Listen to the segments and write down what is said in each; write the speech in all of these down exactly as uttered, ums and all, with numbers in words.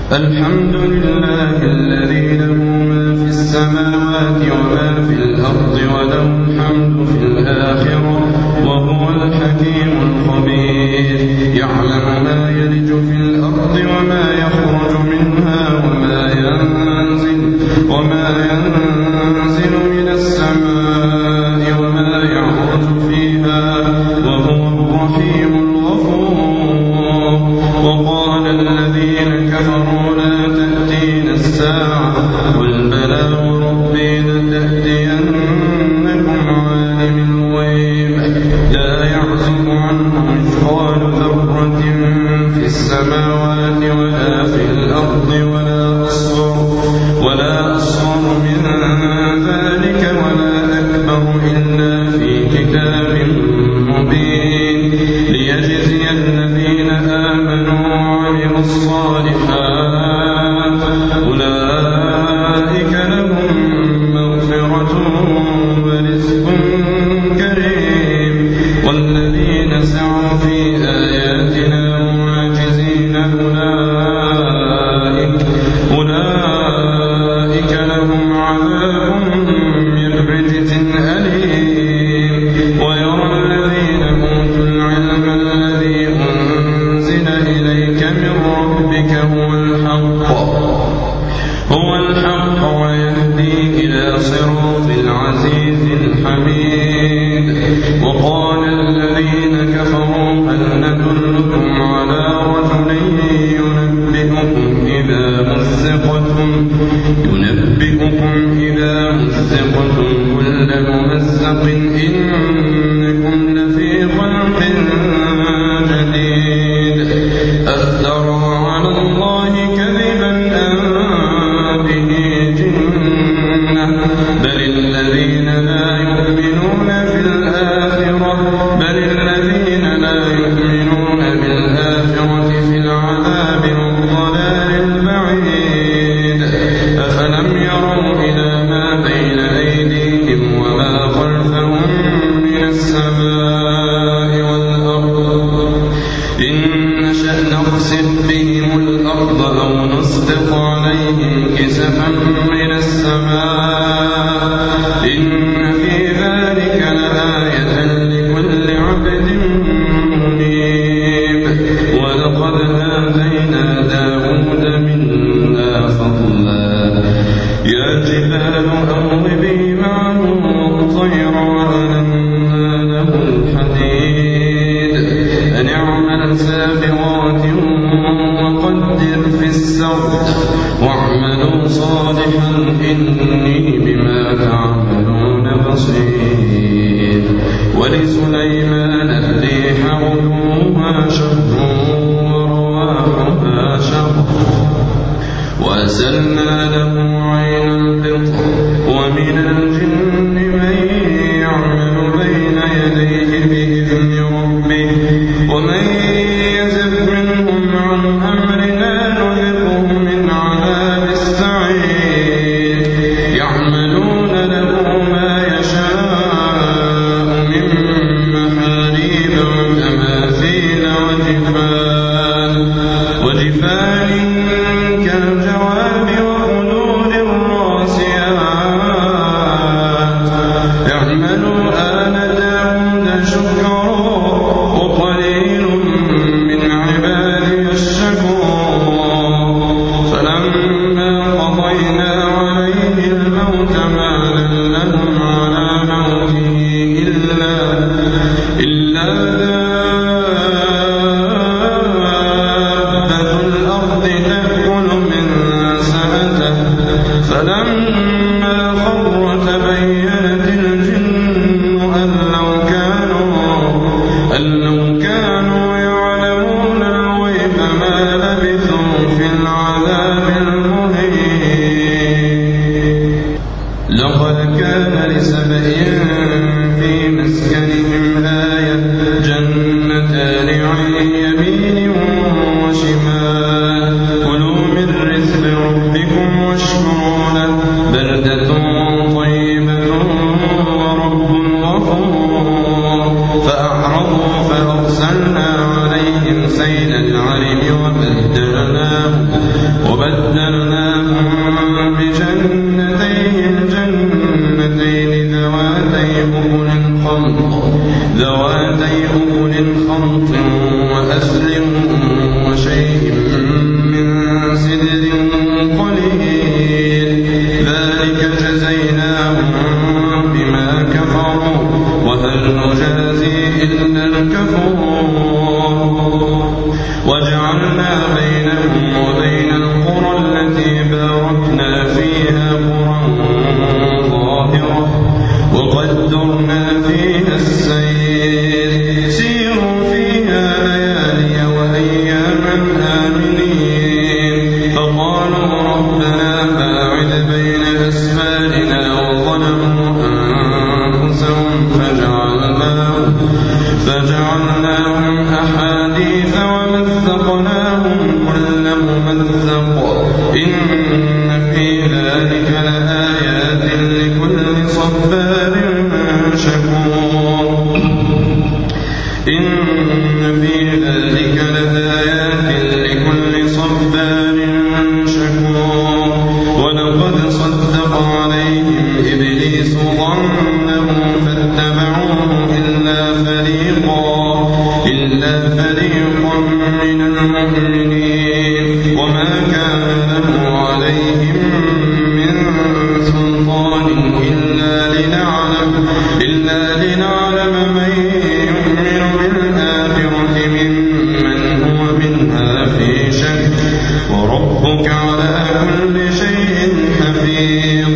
الحمد لله الذي له ما في السماوات وما في الأرض وله الحمد في الآخرة وهو الحكيم الخبير. يعلم ما يلج في الأرض وما يخرج منها وما ينزل وما ينزل من السماء وما يعرج فيها وهو الرحيم الغفور. وقال الذين كفروا لا تأتينا الساعة قل بلى وربي لتأتينكم عالم الغيب لا يعزب عنه مثقال ذرة في السماوات ولا في الأرض ولا أصغر ولا أصغر من ذلك ولا أكبر إلا في كتاب مبين ليجزي الذين آمنوا وعملوا الصالحات أولئك لهم مغفرة ورزق كريم. والذين سعوا في آياتنا معاجزين أولئك أولئك لهم عذاب من رجز أليم. ويرى الذين أوتوا العلم الذي أنزل إليك من ربك هو الحق هو الحق ويهدي إلى صراط العزيز الحميد. وقال الذين كفروا هل ندلكم على رجل ينبئكم إذا مزقتم ينبئكم إذا مزقتم كل ممزق إنكم لفي خلق جديد أفترى على الله كذبا أم به جنة بل الذين لا يؤمنون بالآخرة بل الذين لا يؤمنون بالآخرة في العذاب والضلال البعيد. أفلم يروا إلى ما بين أيديهم وما خلفهم من السماء والأرض إن نشأ نخسف بهم الأرض أو نسقط عليهم كسفا من السماء إن في ذلك لآية لكل عبد منيب. ولقد آتينا داود منا فضلا يا جبال أوبي معه والطير وألنا له الحديد أن اعمل سابغات وقدر في السرد واعملوا صالحا إني بما تعملون بصير. ولسليمان الريح غدوها شهر ورواحها شهر وأسلنا له عين القطر ومن الجن من يعمل بين يديه بإذن ربه ومن يزغ منهم عن أمرنا نذقه من عذاب السعير. يعملون له ما يشاء من محاريب وتماثيل وجفان وجفان كالجواب وقدور الراسيات. اعملوا آل داود شكرا وقليل من عبادي الشكور. فلما قضينا عليه الموت ما دلهم على موته إلا إلا دابة الأرض وجعلنا بينهم وبين القرى التي باركنا فيها قرى ظاهرة وقدرنا فيها السير سيروا فيها ليالي وأياما آمنين فقالوا ربنا باعد بين أسفارنا وظلموا أنفسهم فجعلناهم, فجعلناهم أحاديث ومزقناهم كل ممزق إن في ذلك لآيات لكل صبار شكور إن في ذلك لآيات لكل صبار شكور ولقد صدق عليهم إبليس ظنه فاتبعوه إلا فريقا إلا فريقا من المؤمنين وما كان له عليهم من سلطان إلا لنعلم إلا لنعلم من يؤمن بالآخرة ممن هو منها في شك وربك على كل شيء حفيظ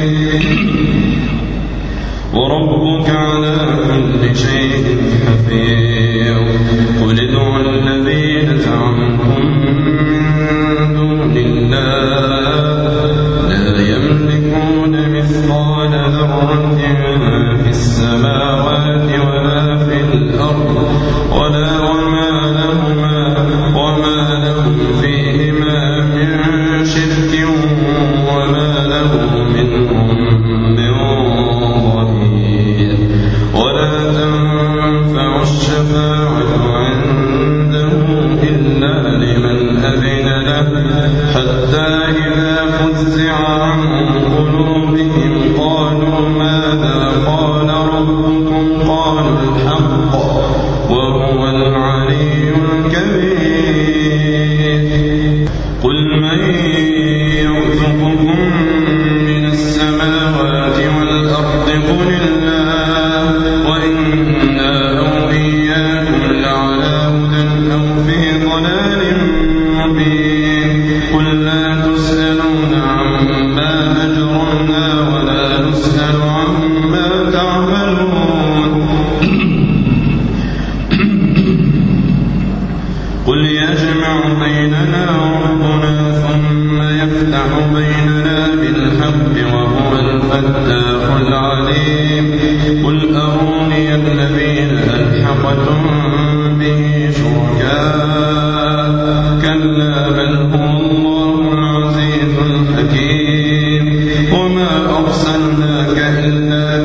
وربك على كل شيء حفيظ قل ادعوا الذين زعمتم من دون الله لا يملكون مثقال ذرة في السماوات ولا في الأرض ولا وما لهما وما لهم فيهما من شرك وما له منهم من ظهير ولا تنفع الشفاعة عنده إلا لمن أذن له حتى إذا فزع عن قلوبهم قالوا ماذا قال ربكم قالوا الحق وهو العلي الكبير قل من يرزقكم من السماوات والأرض قل الله وإنا أو إياكم لعلى هدى أو في ضلال مبين قل لا تسألون عما أجرمنا ولا نسأل عما تعملون قل يجمع بيننا ربنا ثم يفتح بيننا بالحق وهو الفتاح العليم قل أروني الذين ألحقتم به شركاء كلا بل هو الله العزيز الحكيم وما أرسلناك إلا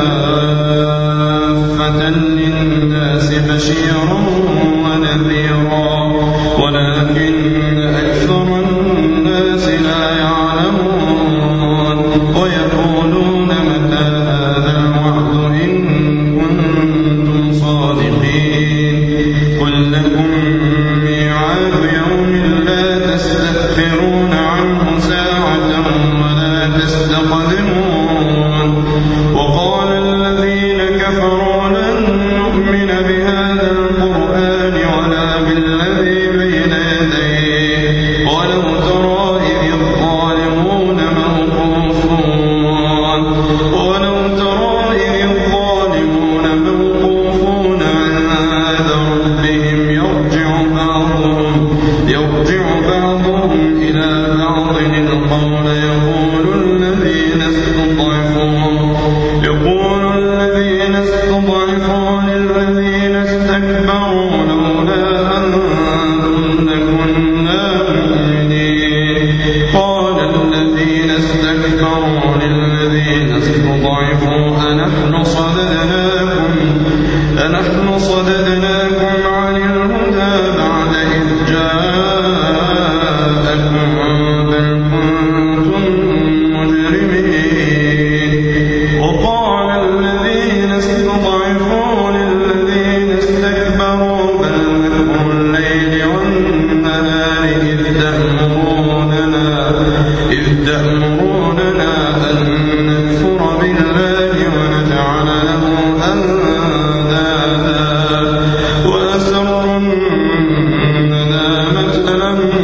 كافة للناس بشيرا ونذيرا ولكن أكثر الناس لا يعلمون ويقولون متى هذا الوعد إن كنتم صادقين قل لكم ميعاد يوم لا تستأخرون عنه ساعة ولا تستقدمون وقال الذين كفروا لن نؤمن بهذا القرآن ولا بالذي بين يديه ولو ترى إذ الظالمون موقوفون ولو ترى إذ الظالمون موقوفون عند ربهم يرجع بعضهم يرجع بعضهم إلى بعض القول يقول الذين استضعفوا يقول الذين استضعفوا للذين استكبروا لولا أنتم لكنا مؤمنين قال الذين استكبروا للذين استضعفوا أنحن صددناكم أنحن صددناكم عن الهدى بعد إذ جاءكم بل كنتم مجرمين وقال الذين استضعفوا للذين استكبروا بل مكر الليل والنهار إذ تأمروننا إذ تأمروننا أن نكفر بالله ونجعل له أندادا وأسروا الندامة لما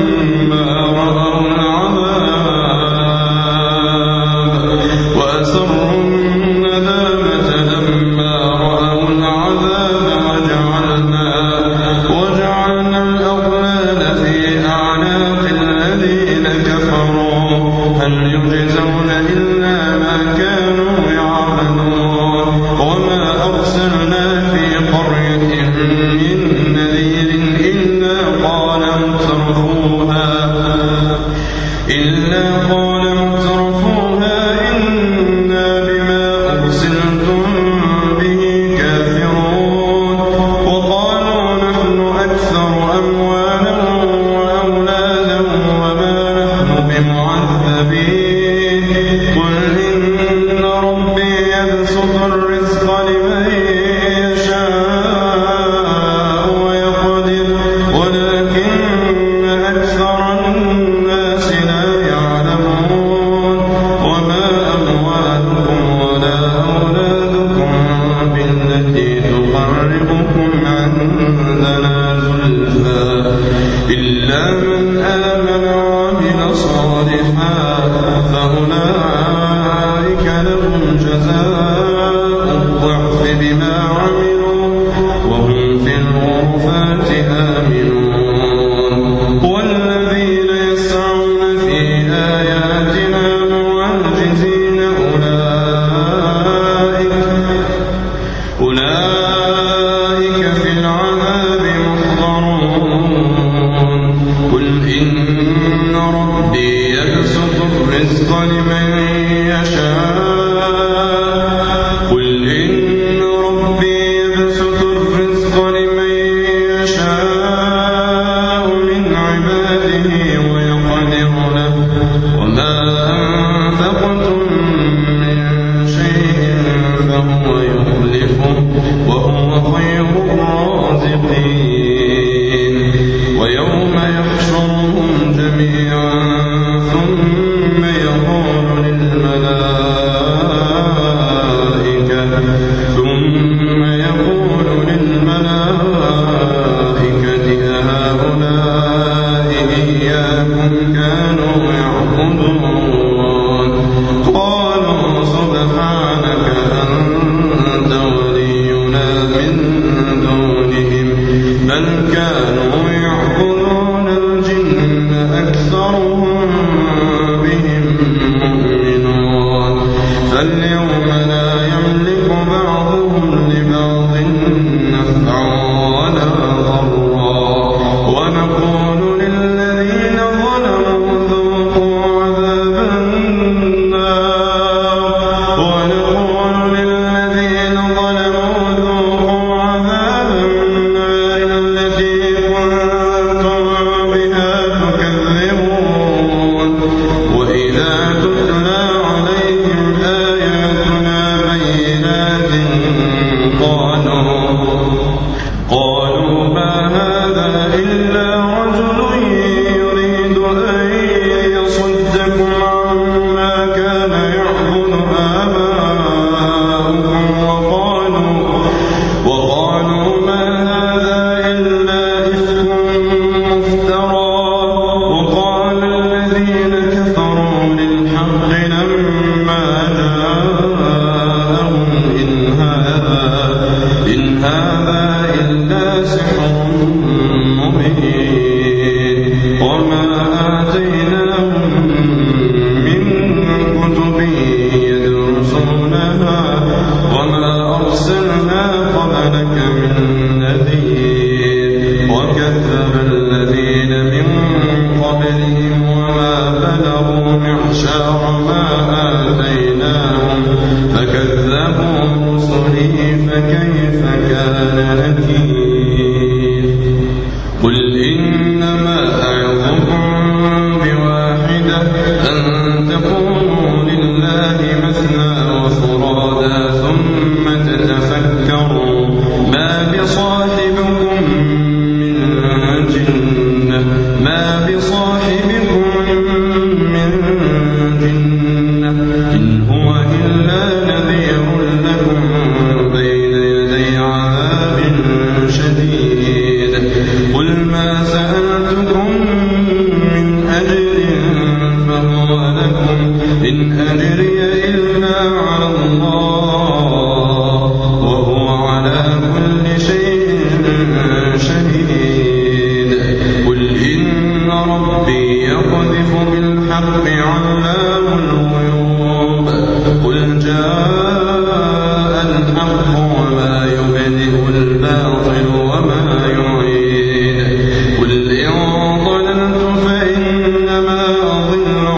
قل إن ضللت فإنما أضل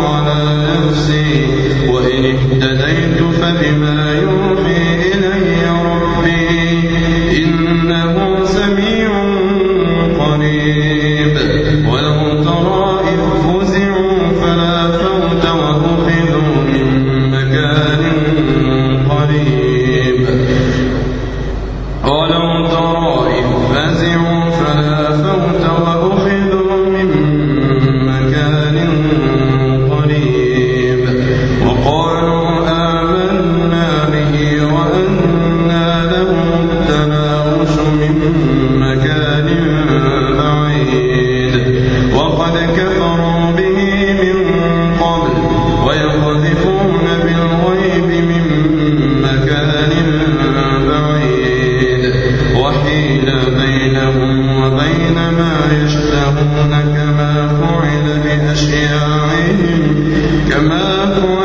أشياعهم كما كنت